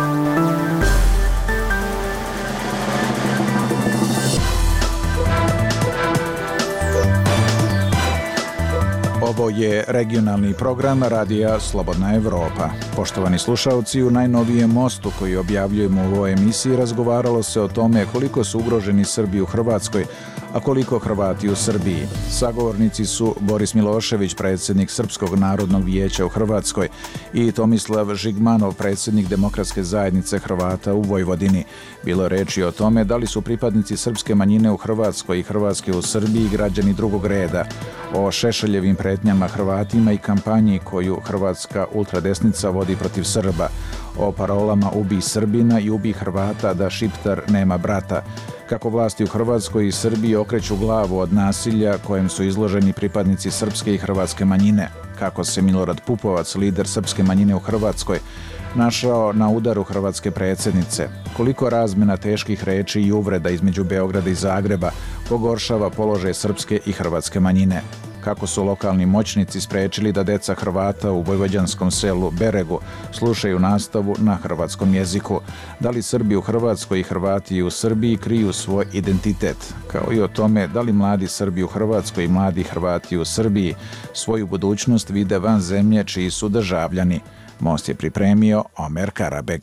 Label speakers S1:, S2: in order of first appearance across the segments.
S1: Ovo je regionalni program Radija Slobodna Evropa. Poštovani slušalci, u najnovijem mostu koji objavljujemo u ovoj emisiji razgovaralo se o tome koliko su ugroženi Srbi u Hrvatskoj, a koliko Hrvati u Srbiji. Sagovornici su Boris Milošević, predsjednik Srpskog narodnog vijeća u Hrvatskoj, i Tomislav Žigmanov, predsjednik Demokratske zajednice Hrvata u Vojvodini. Bilo je reči o tome da li su pripadnici srpske manjine u Hrvatskoj i Hrvatske u Srbiji građani drugog reda, o Šešeljevim pretnjama Hrvatima i kampanji koju hrvatska ultradesnica vodi protiv Srba, o parolama "Ubij Srbina" i "Ubij Hrvata da Šiptar nema brata", kako vlasti u Hrvatskoj i Srbiji okreću glavu od nasilja kojem su izloženi pripadnici srpske i hrvatske manjine, kako se Milorad Pupovac, lider srpske manjine u Hrvatskoj, našao na udaru hrvatske predsjednice, koliko razmjena teških reči i uvreda između Beograda i Zagreba pogoršava položaj srpske i hrvatske manjine, kako su lokalni moćnici sprečili da deca Hrvata u vojvođanskom selu Beregu slušaju nastavu na hrvatskom jeziku, da li Srbi u Hrvatskoj i Hrvati u Srbiji kriju svoj identitet, kao i o tome da li mladi Srbi u Hrvatskoj i mladi Hrvati u Srbiji svoju budućnost vide van zemlje čiji su državljani. Most je pripremio Omer Karabeg.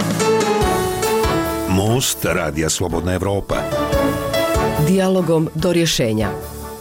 S2: Most Radija Slobodna Evropa.
S3: Dijalogom do rješenja.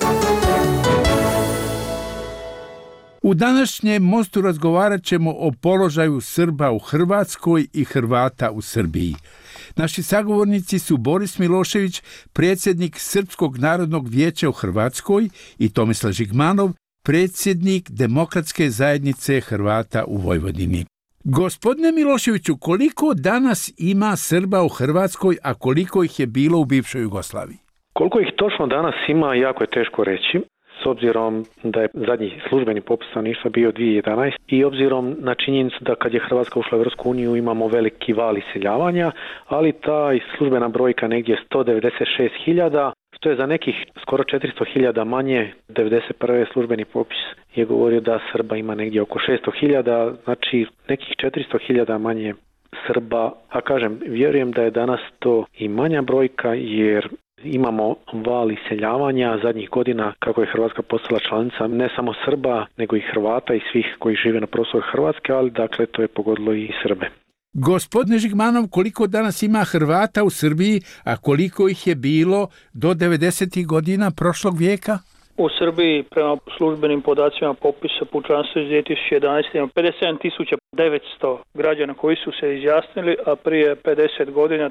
S4: U današnjem mostu razgovarat ćemo o položaju Srba u Hrvatskoj i Hrvata u Srbiji. Naši sagovornici su Boris Milošević, predsjednik Srpskog narodnog vijeća u Hrvatskoj, i Tomislav Žigmanov, predsjednik Demokratske zajednice Hrvata u Vojvodini. Gospodine Miloševiću, koliko danas ima Srba u Hrvatskoj, a koliko ih je bilo u bivšoj Jugoslaviji?
S5: Koliko ih točno danas ima, jako je teško reći, s obzirom da je zadnji službeni popis stanovništva bio 2011 i obzirom na činjenicu da kad je Hrvatska ušla u Europsku uniju imamo veliki val iseljavanja, ali ta službena brojka negdje 196.000, što je za nekih skoro 400.000 manje. 1991. službeni popis je govorio da Srba ima negdje oko 600.000, znači nekih 400.000 manje Srba. A kažem, vjerujem da je danas to i manja brojka jer imamo val iseljavanja zadnjih godina kako je Hrvatska postala članica ne samo Srba nego i Hrvata i svih koji žive na prostoru Hrvatske, ali dakle to je pogodilo i Srbe.
S4: Gospodine Žigmanov, koliko danas ima Hrvata u Srbiji, a koliko ih je bilo do 90. godina prošlog vijeka?
S6: U Srbiji, prema službenim podacima popisa pučanstva iz 2011. ima 57.900 građana koji su se izjasnili, a prije 50 godina,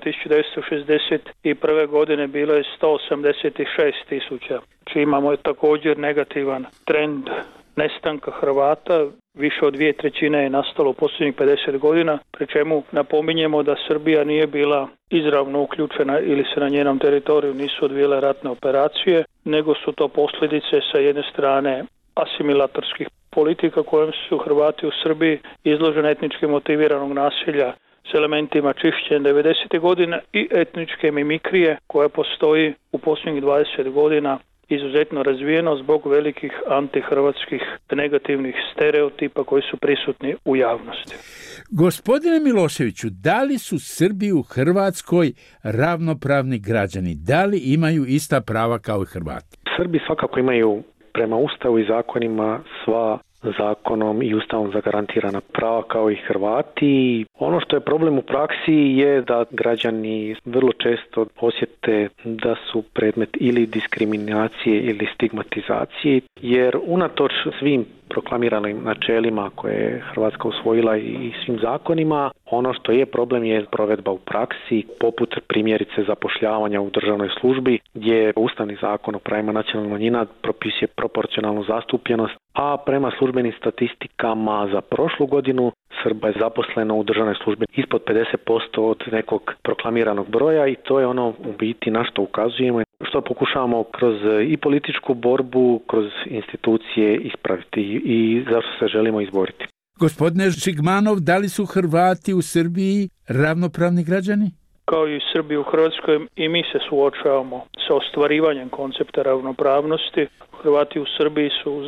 S6: 1961. godine, bilo je 186.000. Znači imamo također negativan trend nestanka Hrvata. Više od 2/3 je nastalo u posljednjih 50 godina, pri čemu napominjemo da Srbija nije bila izravno uključena ili se na njenom teritoriju nisu odvijele ratne operacije, nego su to posljedice sa jedne strane asimilatorskih politika kojom su Hrvati u Srbiji izloženi etnički motiviranog nasilja s elementima čišćenja 90. godina i etničke mimikrije koja postoji u posljednjih 20 godina izuzetno razvijeno zbog velikih antihrvatskih negativnih stereotipa koji su prisutni u javnosti.
S4: Gospodine Miloševiću, da li su Srbi u Hrvatskoj ravnopravni građani? Da li imaju ista prava kao i Hrvati?
S5: Srbi svakako imaju prema Ustavu i zakonima sva zakonom i Ustavom zagarantirana prava kao i Hrvati. Ono što je problem u praksi je da građani vrlo često osjete da su predmet ili diskriminacije ili stigmatizacije, jer unatoč svim proklamiranim načelima koje je Hrvatska usvojila i svim zakonima, ono što je problem je provedba u praksi, poput primjerice zapošljavanja u državnoj službi, gdje Ustavni zakon o pravima nacionalnih manjina propisuje proporcionalnu zastupljenost, a prema službenim statistikama za prošlu godinu Srba je zaposleno u državnoj službi ispod 50% od nekog proklamiranog broja i to je ono u biti na što ukazujemo, što pokušavamo kroz i političku borbu, kroz institucije ispraviti i zašto se želimo izboriti.
S4: Gospodine Žigmanov, da li su Hrvati u Srbiji ravnopravni građani?
S6: Kao i Srbi u Hrvatskoj i mi se suočavamo sa ostvarivanjem koncepta ravnopravnosti. Hrvati u Srbiji su zbog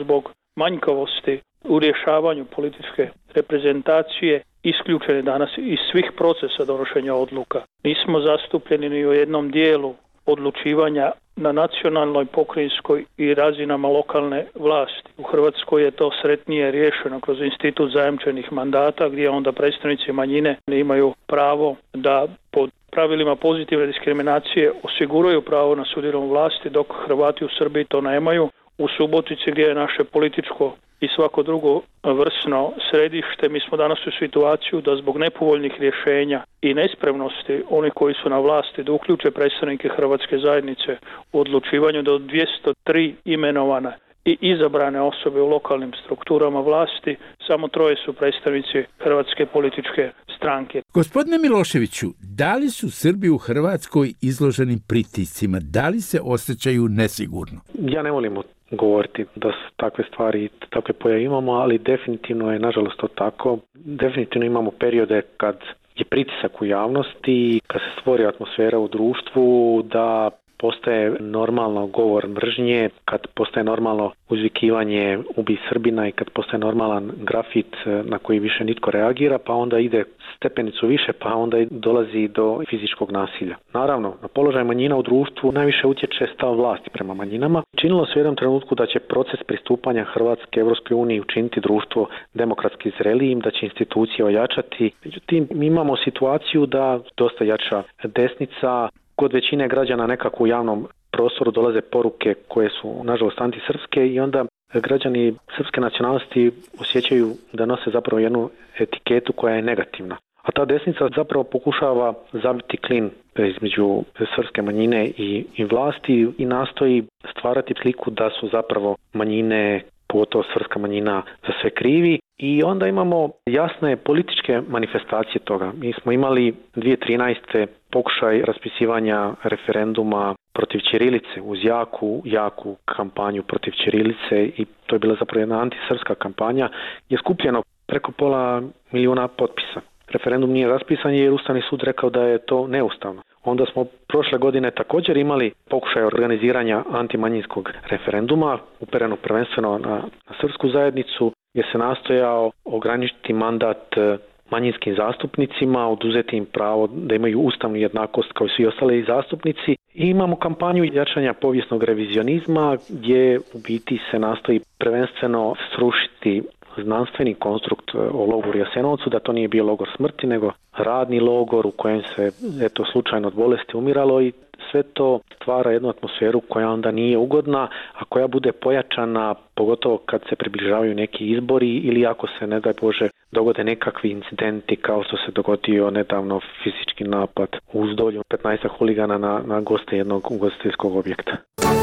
S6: manjkavosti u rješavanju političke reprezentacije isključeni danas iz svih procesa donošenja odluka. Nismo zastupljeni ni u jednom dijelu odlučivanja na nacionalnoj, pokrajinskoj i razinama lokalne vlasti. U Hrvatskoj je to sretnije riješeno kroz institut zajamčenih mandata, gdje onda predstavnici manjine imaju pravo da pod pravilima pozitivne diskriminacije osiguraju pravo na sudjelovanje vlasti, dok Hrvati u Srbiji to nemaju. U Subotici, gdje je naše političko i svako drugo vrsno središte, mi smo danas u situaciju da zbog nepovoljnih rješenja i nespremnosti onih koji su na vlasti da uključe predstavnike Hrvatske zajednice u odlučivanju da od 203 imenovane i izabrane osobe u lokalnim strukturama vlasti, samo 3 su predstavnici Hrvatske političke stranke.
S4: Gospodine Miloševiću, da li su Srbi u Hrvatskoj izloženi pritiscima? Da li se osjećaju nesigurno?
S5: Ja ne volim govoriti da su takve stvari i takve pojave imamo, ali definitivno je nažalost to tako. Definitivno imamo periode kad je pritisak u javnosti, kad se stvori atmosfera u društvu, da postaje normalno govor mržnje, kad postaje normalno uzvikivanje ubij Srbina i kad postaje normalan grafit na koji više nitko reagira, pa onda ide stepenicu više, pa onda dolazi do fizičkog nasilja. Naravno, na položaj manjina u društvu najviše utječe stav vlasti prema manjinama. Činilo se u jednom trenutku da će proces pristupanja Hrvatske Europskoj uniji učiniti društvo demokratski zrelijim, da će institucije ojačati. Međutim, mi imamo situaciju da dosta jača desnica. Kod većine građana nekako u javnom prostoru dolaze poruke koje su nažalost antisrpske i onda građani srpske nacionalnosti osjećaju da nose zapravo jednu etiketu koja je negativna. A ta desnica zapravo pokušava zabiti klin između srpske manjine i vlasti i nastoji stvarati sliku da su zapravo manjine, pogotovo srpska manjina, za sve krivi. I onda imamo jasne političke manifestacije toga. Mi smo imali 2013. pokušaj raspisivanja referenduma protiv ćirilice uz jaku kampanju protiv ćirilice i to je bila zapravo jedna antisrpska kampanja. Je skupljeno preko 500.000 potpisa. Referendum nije raspisan jer Ustavni sud rekao da je to neustavno. Onda smo prošle godine također imali pokušaj organiziranja antimanjinskog referenduma, upereno prvenstveno na srpsku zajednicu, gdje se nastojao ograničiti mandat manjinskim zastupnicima, oduzeti im pravo da imaju ustavnu jednakost kao i svi ostali zastupnici. I imamo kampanju jačanja povijesnog revizionizma gdje u biti se nastoji prvenstveno srušiti znanstveni konstrukt o logoru Jasenovcu, da to nije bio logor smrti, nego radni logor u kojem se slučajno od bolesti umiralo i sve to stvara jednu atmosferu koja onda nije ugodna, a koja bude pojačana pogotovo kad se približavaju neki izbori ili ako se, ne daj Bože, dogode nekakvi incidenti kao što se dogodio nedavno fizički napad u Uzdolju 15 huligana na goste jednog ugostiteljskog objekta.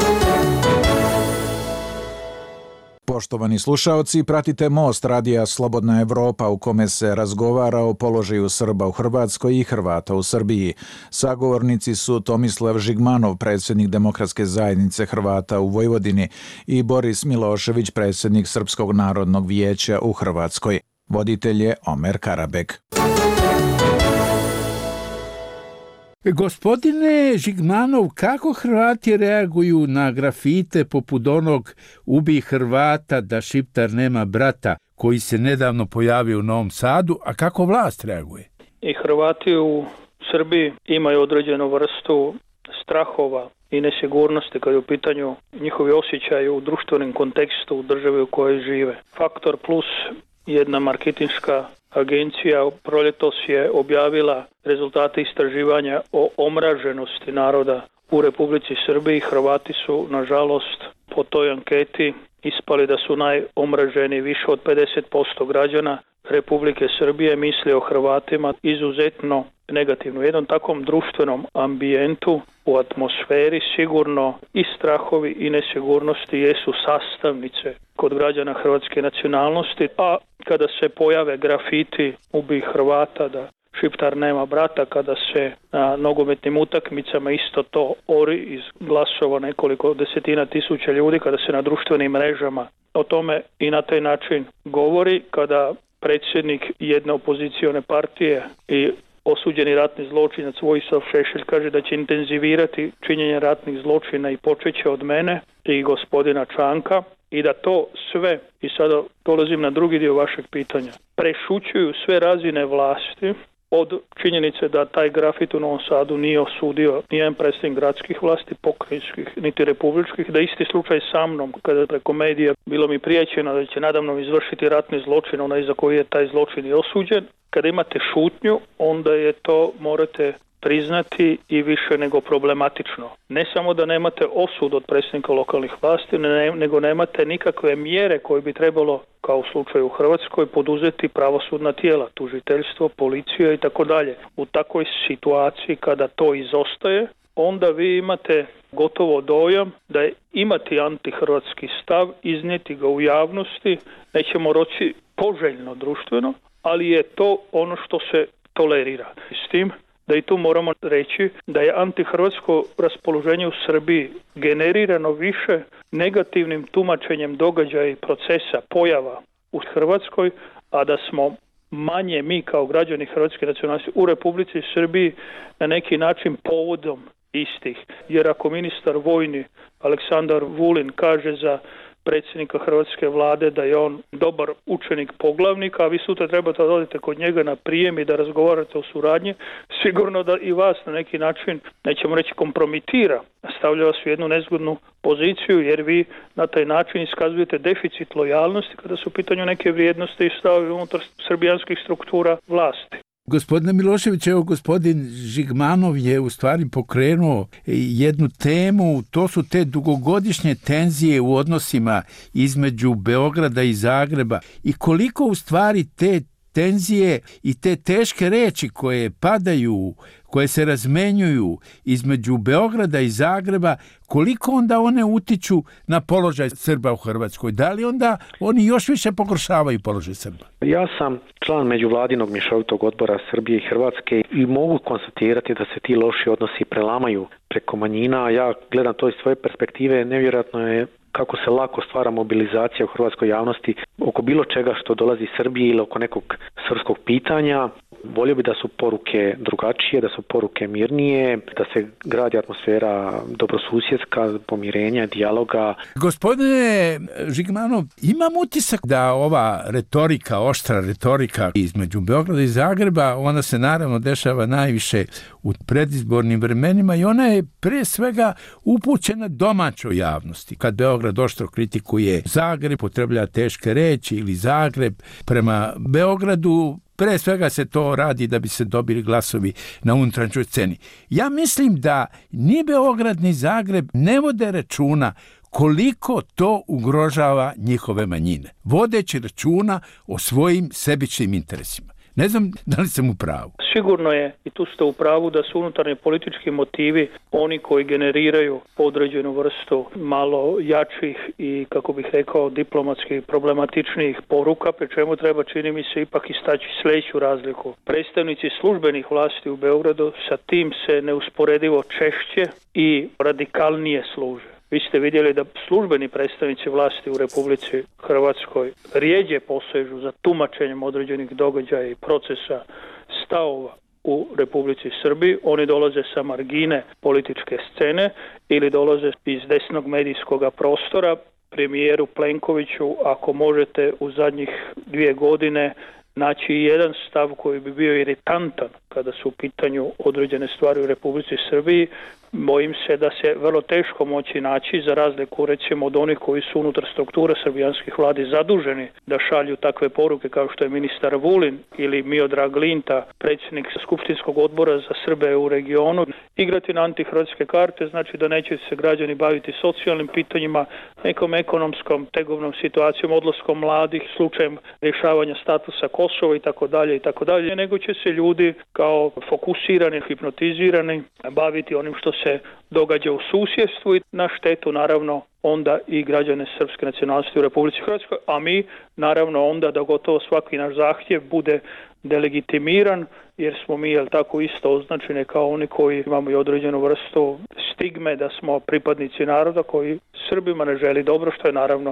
S1: Poštovani slušaoci, pratite Most radija Slobodna Evropa u kome se razgovara o položaju Srba u Hrvatskoj i Hrvata u Srbiji. Sagovornici su Tomislav Žigmanov, predsjednik Demokratske zajednice Hrvata u Vojvodini i Boris Milošević, predsjednik Srpskog narodnog vijeća u Hrvatskoj. Voditelj je Omer Karabek.
S4: Gospodine Žigmanov, kako Hrvati reaguju na grafite poput onog ubij Hrvata da Šiptar nema brata, koji se nedavno pojavio u Novom Sadu, a kako vlast reaguje?
S6: I Hrvati u Srbiji imaju određenu vrstu strahova i nesigurnosti kad je u pitanju njihovi osjećaji u društvenom kontekstu u državi u kojoj žive. Faktor plus, jedna marketinška agencija proljetos je objavila rezultate istraživanja o omraženosti naroda u Republici Srbiji. Hrvati su, nažalost, po toj anketi ispali da su najomraženiji. Više od 50% građana Republike Srbije misli o Hrvatima izuzetno negativno. U jednom takvom društvenom ambijentu, u atmosferi, sigurno i strahovi i nesigurnosti jesu sastavnice kod građana hrvatske nacionalnosti, a kada se pojave grafiti ubij Hrvata da Šiptar nema brata, kada se na nogometnim utakmicama isto to ori iz glasova nekoliko desetina tisuća ljudi, kada se na društvenim mrežama o tome i na taj način govori, kada predsjednik jedne opozicione partije i osuđeni ratni zločinac Vojislav Šešelj kaže da će intenzivirati činjenje ratnih zločina i počeće od mene i gospodina Čanka, i da to sve, i sada dolazim na drugi dio vašeg pitanja, prešućuju sve razine vlasti, od činjenice da taj grafit u Novom Sadu nije osudio nijedan predstavnik gradskih vlasti, pokrajinskih, niti republičkih, da isti slučaj sa mnom, kada preko medija bilo mi prijećeno da će nadamnom izvršiti ratni zločin, onaj za koji je taj zločin i osuđen. Kada imate šutnju, onda je to, morate priznati, i više nego problematično. Ne samo da nemate osud od predsjednika lokalnih vlasti, nego nemate nikakve mjere koje bi trebalo, kao u slučaju u Hrvatskoj, poduzeti pravosudna tijela, tužiteljstvo, policija i tako dalje. U takvoj situaciji kada to izostaje, onda vi imate gotovo dojam da je imati antihrvatski stav, iznijeti ga u javnosti, nećemo reći poželjno društveno, ali je to ono što se tolerira. S tim da i tu moramo reći da je antihrvatsko raspoloženje u Srbiji generirano više negativnim tumačenjem događaja i procesa, pojava u Hrvatskoj, a da smo manje mi kao građani hrvatske nacionalnosti u Republici Srbiji na neki način povodom istih. Jer ako ministar vojni Aleksandar Vulin kaže za predsjednika hrvatske vlade da je on dobar učenik poglavnika, a vi sutra trebate da odete kod njega na prijem i da razgovarate o suradnji, sigurno da i vas na neki način, nećemo reći kompromitira, stavlja vas u jednu nezgodnu poziciju, jer vi na taj način iskazujete deficit lojalnosti kada su u pitanju neke vrijednosti i stavovi unutar srbijanskih struktura vlasti.
S4: Gospodine Milošević, evo gospodin Žigmanov je u stvari pokrenuo jednu temu, to su te dugogodišnje tenzije u odnosima između Beograda i Zagreba i koliko u stvari te tenzije i te teške reči koje padaju, koje se razmenjuju između Beograda i Zagreba, koliko onda one utiču na položaj Srba u Hrvatskoj? Da li onda oni još više pogoršavaju položaj Srba?
S5: Ja sam član međuvladinog mješovitog odbora Srbije i Hrvatske i mogu konstatirati da se ti loši odnosi prelamaju preko manjina. Ja gledam to iz svoje perspektive, nevjerojatno je kako se lako stvara mobilizacija u hrvatskoj javnosti oko bilo čega što dolazi iz Srbije ili oko nekog srpskog pitanja. Volio bi da su poruke drugačije, da su poruke mirnije, da se gradi atmosfera dobrosusjedska, pomirenja, dijaloga.
S4: Gospodine Žigmanov, imam utisak da ova retorika, oštra retorika između Beograda i Zagreba, ona se naravno dešava najviše u predizbornim vremenima i ona je pre svega upućena domaćoj javnosti. Kad Beograd oštro kritikuje Zagreb, potreblja teške reči ili Zagreb prema Beogradu, pre svega se to radi da bi se dobili glasovi na unutrašnjoj sceni. Ja mislim da ni Beograd ni Zagreb ne vode računa koliko to ugrožava njihove manjine, vodeći računa o svojim sebičnim interesima. Ne znam da li sam u pravu.
S6: Sigurno je, i tu ste u pravu, da su unutarnji politički motivi oni koji generiraju određenu vrstu malo jačih i, kako bih rekao, diplomatski problematičnijih poruka, pri čemu treba, čini mi se, ipak istaći sljedeću razliku. Predstavnici službenih vlasti u Beogradu sa tim se neusporedivo češće i radikalnije služe. Vi ste vidjeli da službeni predstavnici vlasti u Republici Hrvatskoj rijeđe posežu za tumačenjem određenih događaja i procesa stavova u Republici Srbiji. Oni dolaze sa margine političke scene ili dolaze iz desnog medijskog prostora. Premijeru Plenkoviću, ako možete u zadnjih 2 godine naći jedan stav koji bi bio iritantan kada su u pitanju određene stvari u Republici Srbiji, bojim se da se vrlo teško moći naći, za razliku recimo od onih koji su unutar strukture srbijanskih vladi zaduženi da šalju takve poruke kao što je ministar Vulin ili Miodrag Linta, predsjednik Skupštinskog odbora za Srbe u regionu. Igrati na antihrvatske karte znači da neće se građani baviti socijalnim pitanjima, nekom ekonomskom, tegovnom situacijom, odlaskom mladih, slučajem rješavanja statusa Kosova i tako dalje, nego će se ljudi kao fokusirani, hipnotizirani baviti onim što se događa u susjedstvu i na štetu naravno onda i građane srpske nacionalnosti u Republici Hrvatskoj, a mi naravno onda da gotovo svaki naš zahtjev bude delegitimiran, jer smo mi tako isto označeni kao oni koji imamo i određenu vrstu stigme da smo pripadnici naroda koji Srbima ne želi dobro, što je naravno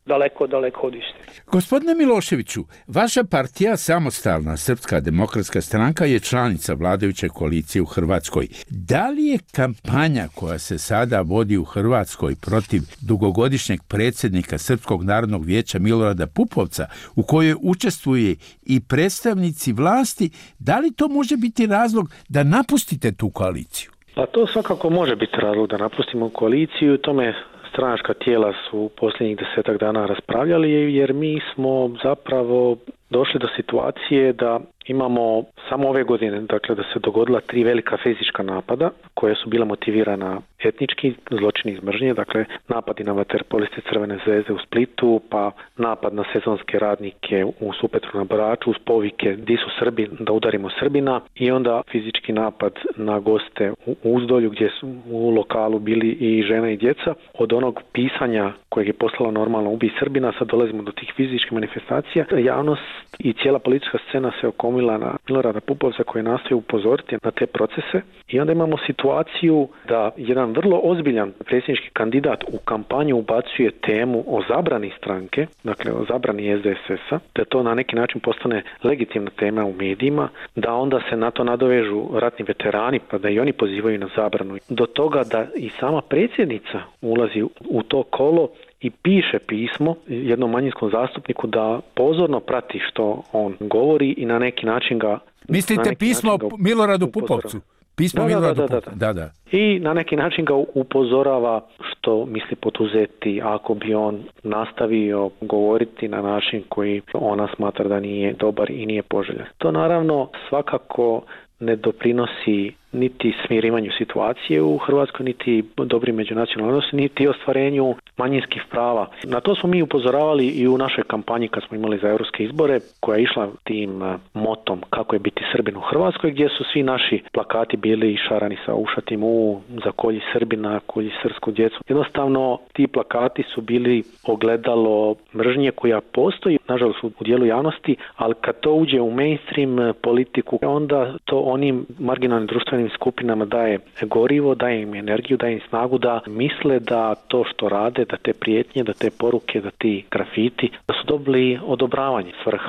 S6: daleko od istine.
S4: Gospodine Miloševiću, vaša partija, Samostalna Srpska demokratska stranka, je članica vladajuće koalicije u Hrvatskoj. Da li je kampanja koja se sada vodi u Hrvatskoj protiv dugogodišnjeg predsjednika Srpskog narodnog vijeća Milorada Pupovca, u kojoj učestvuje i predstavnici vlasti, da li to može biti razlog da napustite tu koaliciju?
S5: Pa to svakako može biti razlog da napustimo koaliciju, tome stranačka tijela su posljednjih 10 dana raspravljali, jer mi smo zapravo došli do situacije da imamo samo ove godine, dakle da se dogodila 3 velika fizička napada koja su bila motivirana etnički, zločini iz mržnje, dakle napadi na vaterpoliste Crvene zvezde u Splitu, pa napad na sezonske radnike u Supetru na Braču uz povike di su Srbi, da udarimo Srbina, i onda fizički napad na goste u Uzdolju gdje su u lokalu bili i žena i djeca. Od onog pisanja kojeg je poslalo normalno ubij Srbina, sad dolazimo do tih fizičkih manifestacija. Javnost i cijela politička scena se okomila na Milorada Pupovca koji nastoji upozoriti na te procese, i onda imamo situaciju da jedan vrlo ozbiljan predsjednički kandidat u kampanju ubacuje temu o zabrani stranke, dakle o zabrani SDSS-a, da to na neki način postane legitimna tema u medijima, da onda se na to nadovežu ratni veterani pa da i oni pozivaju na zabranu. Do toga da i sama predsjednica ulazi u to kolo i piše pismo jednom manjinskom zastupniku da pozorno prati što on govori i na neki način ga...
S4: Mislite pismo Miloradu Pupovcu? Pismo Miloradu Pupovcu. Da.
S5: I na neki način ga upozorava što misli poduzeti ako bi on nastavio govoriti na način koji ona smatra da nije dobar i nije poželjan. To naravno svakako ne doprinosi niti smirivanju situacije u Hrvatskoj, niti dobrim međunacionalnim odnosima, niti ostvarenju manjinskih prava. Na to smo mi upozoravali i u našoj kampanji kad smo imali za europske izbore, koja je išla tim motom kako je biti Srbin u Hrvatskoj, gdje su svi naši plakati bili išarani sa ušatim u za kolji Srbina, kolji srpsku djecu. Jednostavno ti plakati su bili ogledalo mržnje koja postoji, nažalost u dijelu javnosti, ali kad to uđe u mainstream politiku, onda to onim marginalnim društvenim skupinama daje gorivo, daje im energiju, daje im snagu da misle da to što rade, da te prijetnje, da te poruke, da ti grafiti, da su dobili odobravanje svrha.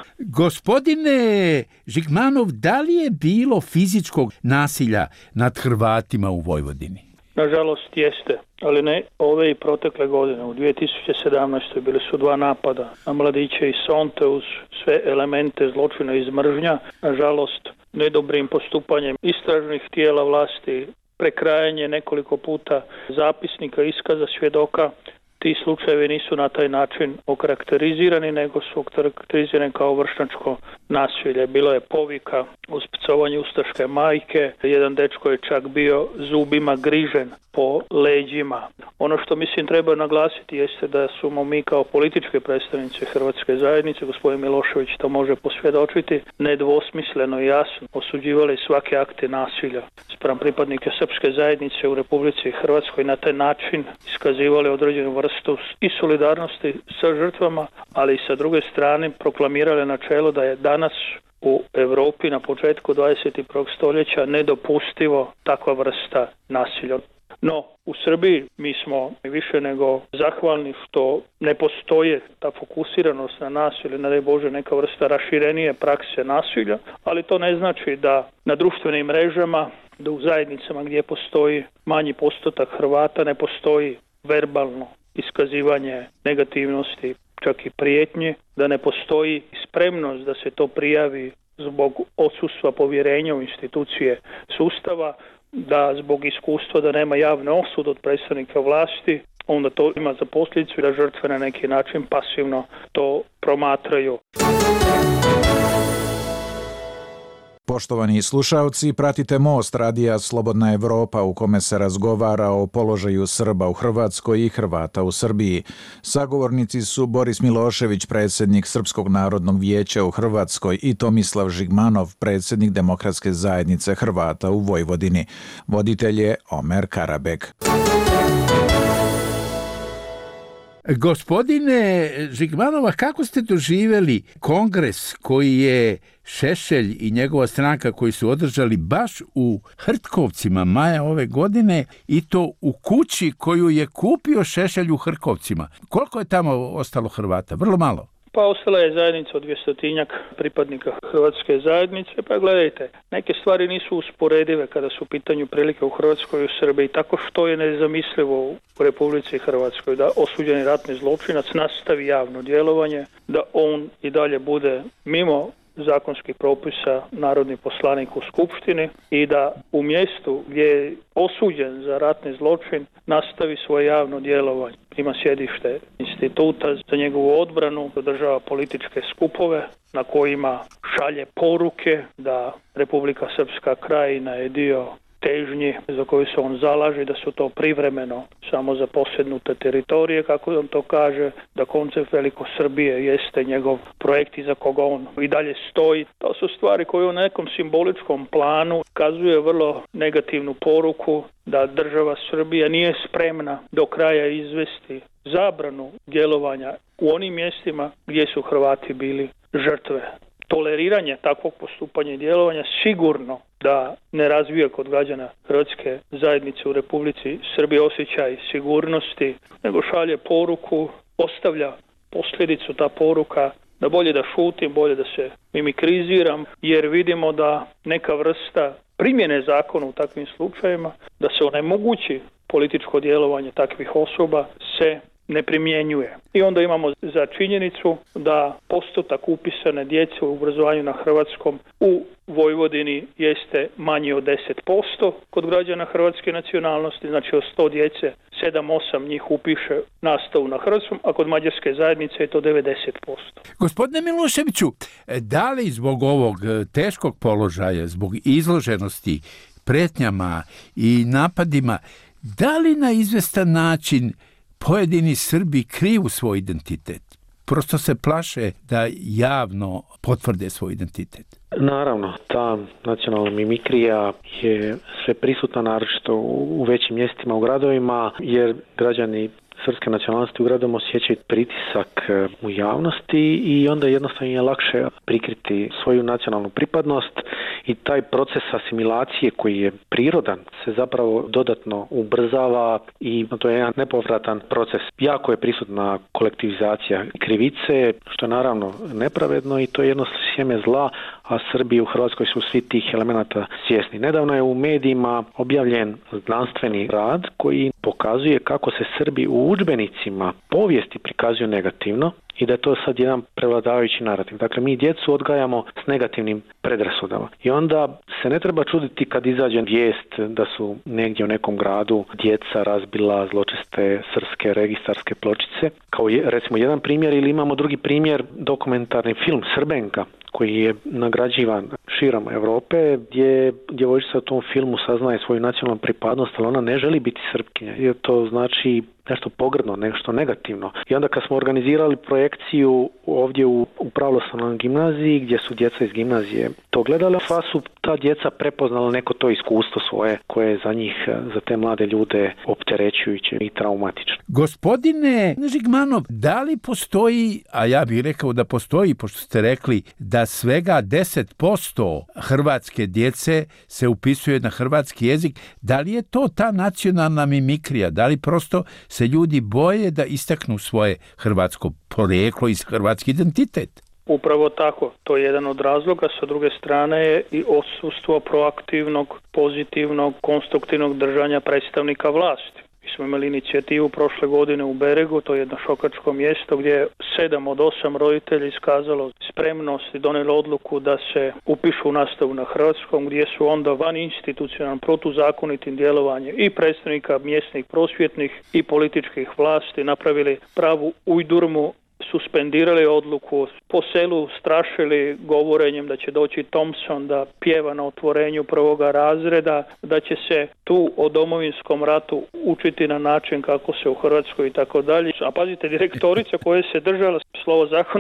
S4: Gospodine Žigmanov, da li je bilo fizičkog nasilja nad Hrvatima u Vojvodini?
S6: Nažalost jeste, ali ne ove i protekle godine. U 2017. bili su 2 napada na mladiće iz Sonte uz sve elemente zločina iz mržnja. Nažalost, nedobrim postupanjem istražnih tijela vlasti, prekrajanje nekoliko puta zapisnika, iskaza svjedoka, ti slučajevi nisu na taj način okarakterizirani, nego su okarakterizirani kao vršnjačko nasilje. Bilo je povika uz pcovanje ustaške majke, jedan dečko je čak bio zubima grižen po leđima. Ono što mislim treba naglasiti jeste da smo mi kao političke predstavnice Hrvatske zajednice, gospodin Milošević to može posvjedočiti, nedvosmisleno i jasno osuđivali svake akte nasilja spram pripadnike srpske zajednice u Republici Hrvatskoj, na taj način iskazivali određenu vrstu i solidarnosti sa žrtvama, ali i sa druge strane proklamirali načelo da je danas u Europi na početku 21. stoljeća nedopustivo takva vrsta nasilja. No, u Srbiji mi smo više nego zahvalni što ne postoje ta fokusiranost na nasilje, ne daj Bože neka vrsta raširenije prakse nasilja, ali to ne znači da na društvenim mrežama, da u zajednicama gdje postoji manji postotak Hrvata ne postoji verbalno iskazivanje negativnosti, čak i prijetnje, da ne postoji spremnost da se to prijavi zbog odsustva povjerenja u institucije sustava, da zbog iskustva da nema javne osude od predstavnika vlasti, onda to ima za posljedicu da žrtve na neki način pasivno to promatraju.
S1: Poštovani slušaoci, pratite Most radija Slobodna Evropa u kome se razgovara o položaju Srba u Hrvatskoj i Hrvata u Srbiji. Sagovornici su Boris Milošević, predsjednik Srpskog narodnog vijeća u Hrvatskoj, i Tomislav Žigmanov, predsjednik Demokratske zajednice Hrvata u Vojvodini. Voditelj je Omer Karabek.
S4: Gospodine Žigmanova, kako ste doživjeli kongres koji je Šešelj i njegova stranka koji su održali baš u Hrtkovcima maja ove godine i to u kući koju je kupio Šešelj u Hrtkovcima? Koliko je tamo ostalo Hrvata? Vrlo malo.
S6: Pa ostala je zajednica od 200-tinjak pripadnika hrvatske zajednice. Pa gledajte, neke stvari nisu usporedive kada su u pitanju prilike u Hrvatskoj i u Srbiji. Tako što je nezamislivo u Republici Hrvatskoj da osuđeni ratni zločinac nastavi javno djelovanje, da on i dalje bude mimo zakonskih propisa narodni poslanik u Skupštini i da u mjestu gdje je osuđen za ratni zločin nastavi svoje javno djelovanje. Ima sjedište instituta za njegovu odbranu, održava političke skupove na kojima šalje poruke da Republika Srpska Krajina je dio težnji za koju se on zalaže, da su to privremeno samo zaposjednute teritorije, kako on to kaže, da koncept Velikosrbije jeste njegov projekt iza koga on i dalje stoji. To su stvari koje u nekom simboličkom planu kazuje vrlo negativnu poruku da država Srbija nije spremna do kraja izvesti zabranu djelovanja u onim mjestima gdje su Hrvati bili žrtve. Toleriranje takvog postupanja i djelovanja sigurno da ne razvija kod građana hrvatske zajednice u Republici Srbije osjećaj sigurnosti, nego šalje poruku, ostavlja posljedicu ta poruka da bolje da šutim, bolje da se mimikriziram, jer vidimo da neka vrsta primjene zakona u takvim slučajevima, da se onemogući političko djelovanje takvih osoba, se ne primjenjuje. I onda imamo za činjenicu da postotak upisane djece u obrazovanju na hrvatskom u Vojvodini jeste manji od 10% kod građana hrvatske nacionalnosti, znači od 100 djece 7-8 njih upiše nastavu na hrvatskom, a kod mađarske zajednice je to 90%.
S4: Gospodine Miloševiću, da li zbog ovog teškog položaja, zbog izloženosti pretnjama i napadima, da li na izvestan način pojedini Srbi kriju svoj identitet? Prosto se plaše da javno potvrde svoj identitet.
S5: Naravno, ta nacionalna mimikrija je sve prisutna, naročito u većim mjestima, u gradovima, jer građani srpske nacionalnosti u gradovima osjećaju pritisak u javnosti i onda jednostavno je lakše prikriti svoju nacionalnu pripadnost i taj proces asimilacije koji je prirodan se zapravo dodatno ubrzava i to je jedan nepovratan proces. Jako je prisutna kolektivizacija krivice, što je naravno nepravedno i to je jedno sjeme zla, a Srbi u Hrvatskoj su svi tih elemenata svjesni. Nedavno je u medijima objavljen znanstveni rad koji pokazuje kako se Srbi u udžbenicima povijesti prikazuju negativno i da je to sad jedan prevladavajući narativ. Dakle, mi djecu odgajamo s negativnim predrasudama. I onda se ne treba čuditi kad izađe vijest da su negdje u nekom gradu djeca razbila zločeste srpske registarske pločice. Kao recimo jedan primjer, ili imamo drugi primjer, dokumentarni film Srbenka, koji je nagrađivan širom Europe, gdje djevojčica u tom filmu saznaje svoju nacionalnu pripadnost, ali ona ne želi biti Srpkinja, jer to znači nešto pogrdno, nešto negativno. I onda kad smo organizirali projekciju ovdje u pravoslavnoj gimnaziji, gdje su djeca iz gimnazije to gledali, pa su ta djeca prepoznala neko to iskustvo svoje, koje je za njih, za te mlade ljude opterećujuće i traumatično.
S4: Gospodine Žigmanov, da li postoji, a ja bih rekao da postoji, pošto ste rekli da svega 10% hrvatske djece se upisuje na hrvatski jezik, da li je to ta nacionalna mimikrija, da li prosto se ljudi boje da istaknu svoje hrvatsko porijeklo i hrvatski identitet?
S6: Upravo tako, to je jedan od razloga, sa druge strane je i odsustvo proaktivnog, pozitivnog, konstruktivnog držanja predstavnika vlasti. Mi smo imali inicijativu prošle godine u Beregu, to je jedno šokačko mjesto gdje je 7 od 8 roditelja iskazalo spremnost i donijelo odluku da se upišu u nastavu na hrvatskom, gdje su onda van institucionalnom protuzakonitim djelovanjem i predstavnika mjesnih prosvjetnih i političkih vlasti napravili pravu ujdurmu, suspendirali odluku, po selu strašili govorenjem da će doći Thompson da pjeva na otvorenju prvoga razreda, da će se tu o Domovinskom ratu učiti na način kako se u Hrvatskoj i tako dalje. A pazite, direktorica koja se držala slovo zakona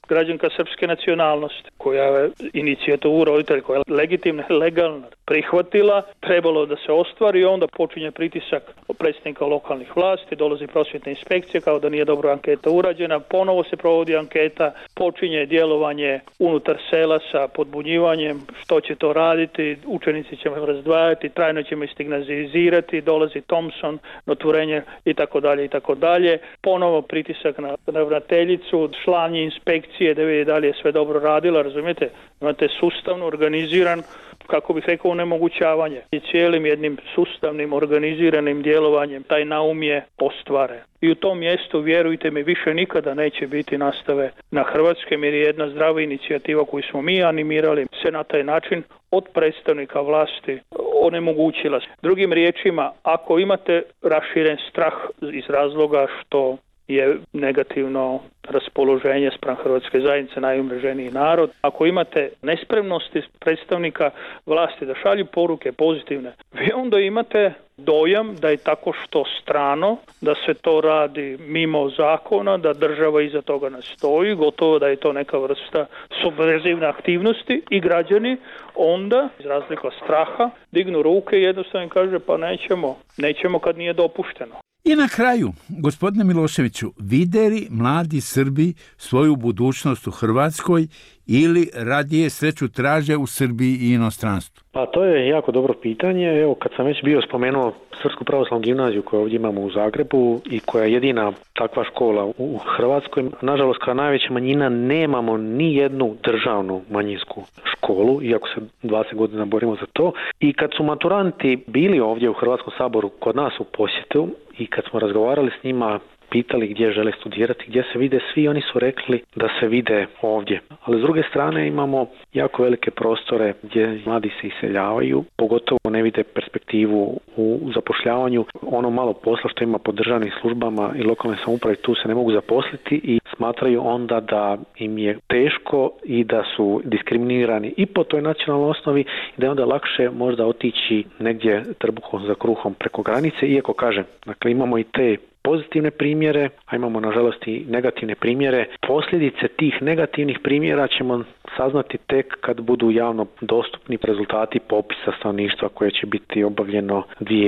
S6: građanka srpske nacionalnosti, koja je inicijativu roditelj, koja je legitimna i legalna prihvatila, trebalo da se ostvari, onda počinje pritisak predsjednika lokalnih vlasti, dolazi prosvjetna inspekcija kao da nije dobro anketa urađena, ponovo se provodi anketa, počinje djelovanje unutar sela sa podbunjivanjem, što će to raditi, učenici ćemo razdvajati, trajno ćemo stigmatizirati, dolazi Thompson, otvorenje i tako dalje. Ponovo pritisak na ravnateljicu, slanje inspekcije da vidi da li je sve dobro radila, razumijete? Imate sustavno organiziran, kako bih rekao, onemogućavanje. I cijelim jednim sustavnim organiziranim djelovanjem taj naum je ostvaren. I u tom mjestu, vjerujte mi, više nikada neće biti nastave na hrvatskom, jer je jedna zdrava inicijativa koju smo mi animirali se na taj način od predstavnika vlasti onemogućila. Drugim riječima, ako imate raširen strah iz razloga što je negativno raspoloženje spram hrvatske zajednice, najumreženiji narod. Ako imate nespremnosti predstavnika vlasti da šalju poruke pozitivne, vi onda imate dojam da je tako što strano, da se to radi mimo zakona, da država iza toga ne stoji, gotovo da je to neka vrsta subverzivne aktivnosti i građani onda, iz razlika straha, dignu ruke i jednostavno kaže pa nećemo kad nije dopušteno.
S4: I na kraju, gospodine Miloševiću, vide li mladi Srbi svoju budućnost u Hrvatskoj ili radije sreću traže u Srbiji i inostranstvu?
S5: Pa to je jako dobro pitanje. Evo, kad sam već bio spomenuo Srpsku pravoslavnu gimnaziju koju ovdje imamo u Zagrebu i koja je jedina takva škola u Hrvatskoj, nažalost kao najveća manjina nemamo ni jednu državnu manjinsku školu, iako se 20 godina borimo za to. I kad su maturanti bili ovdje u Hrvatskom saboru kod nas u posjetu i kad smo razgovarali s njima, pitali gdje žele studirati, gdje se vide, svi oni su rekli da se vide ovdje. Ali s druge strane imamo jako velike prostore gdje mladi se iseljavaju, pogotovo ne vide perspektivu u zapošljavanju. Ono malo posla što ima po državnim službama i lokalnoj samoupravi, tu se ne mogu zaposliti i smatraju onda da im je teško i da su diskriminirani i po toj nacionalnoj osnovi i da je onda lakše možda otići negdje trbuhom za kruhom preko granice, iako kažem, dakle imamo i te pozitivne primjere, a imamo nažalost i negativne primjere. Posljedice tih negativnih primjera ćemo saznati tek kad budu javno dostupni rezultati popisa stanovništva koje će biti obavljeno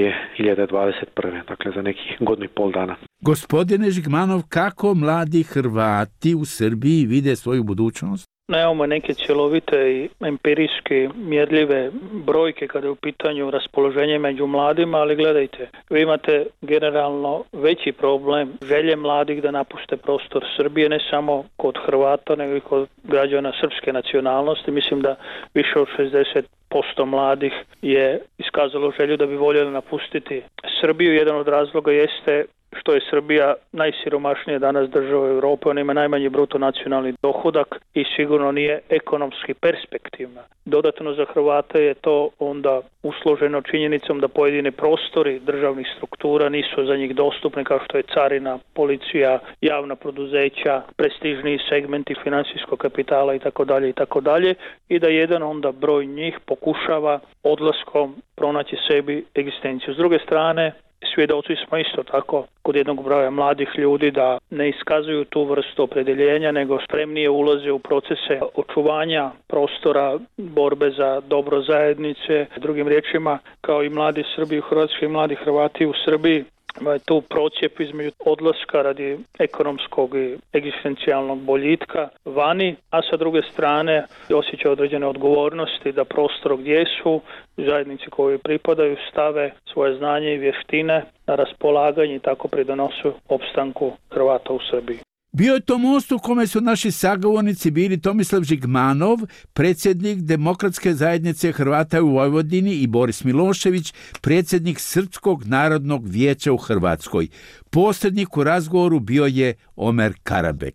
S5: 2021. Dakle za nekih godinu i pol dana.
S4: Gospodine Žigmanov, kako mladi Hrvati u Srbiji vide svoju budućnost?
S6: Nemamo neke cjelovite i empirijski mjerljive brojke kada je u pitanju raspoloženje među mladima, ali gledajte, vi imate generalno veći problem želje mladih da napuste prostor Srbije, ne samo kod Hrvata, nego i kod građana srpske nacionalnosti. Mislim da više od 60% mladih je iskazalo želju da bi voljeli napustiti Srbiju. Jedan od razloga jeste što je Srbija najsiromašnija danas država Europe, ona ima najmanji bruto nacionalni dohodak i sigurno nije ekonomski perspektivna. Dodatno za Hrvate je to onda usloženo činjenicom da pojedine prostori državnih struktura nisu za njih dostupni, kao što je carina, policija, javna poduzeća, prestižniji segmenti financijskog kapitala itd. I da jedan onda broj njih pokušava odlaskom pronaći sebi egzistenciju. S druge strane, svjedoci smo isto tako kod jednog broja mladih ljudi da ne iskazuju tu vrstu opredjeljenja, nego spremnije ulaze u procese očuvanja prostora, borbe za dobro zajednice. Drugim riječima, kao i mladi Srbi u Hrvatskoj i mladi Hrvati u Srbiji, je tu procijep između odlaska radi ekonomskog i egzistencijalnog boljitka vani, a sa druge strane osjeća određene odgovornosti da prostor gdje su zajednici koji pripadaju stave svoje znanje i vještine na raspolaganje i tako pridonosu opstanku Hrvata u Srbiji.
S4: Bio je to most u kome su naši sagovornici bili Tomislav Žigmanov, predsjednik Demokratske zajednice Hrvata u Vojvodini, i Boris Milošević, predsjednik Srpskog narodnog vijeća u Hrvatskoj. Posrednik u razgovoru bio je Omer Karabek.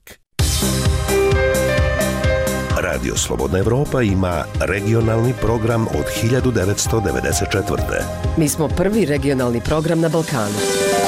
S2: Radio Slobodna Evropa ima regionalni program od 1994.
S3: Mi smo prvi regionalni program na Balkanu.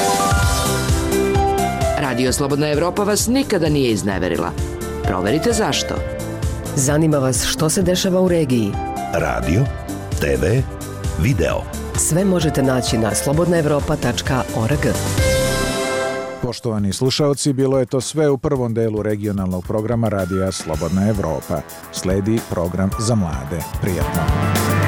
S7: Radio Slobodna Evropa vas nikada nije izneverila. Proverite zašto.
S3: Zanima vas što se dešava u regiji?
S2: Radio, TV, video.
S3: Sve možete naći na slobodnaevropa.org.
S1: Poštovani slušaoci, bilo je to sve u prvom delu regionalnog programa Radija Slobodna Evropa. Sledi program za mlade. Prijatno.